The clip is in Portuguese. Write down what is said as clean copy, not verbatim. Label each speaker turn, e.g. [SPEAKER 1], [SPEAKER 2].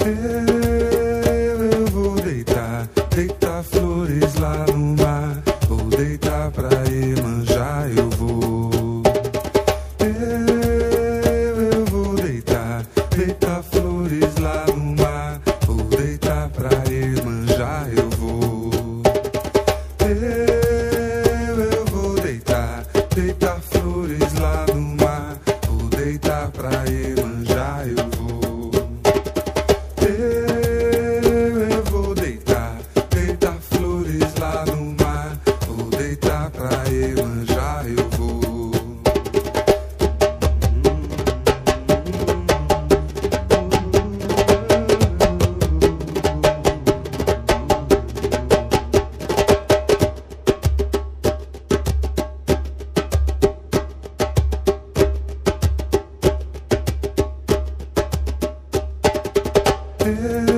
[SPEAKER 1] Eu vou deitar, deitar flores lá no mar. Vou deitar pra Iemanjá, eu vou. Eu vou deitar, deitar flores lá no mar. Vou deitar pra Iemanjá, eu vou. Eu vou deitar, deitar flores lá no mar. Vou deitar pra Iemanjá, eu vou. Eu vou deitar, deitar flores lá no mar. Vou deitar pra Iemanjá, eu vou. Yeah.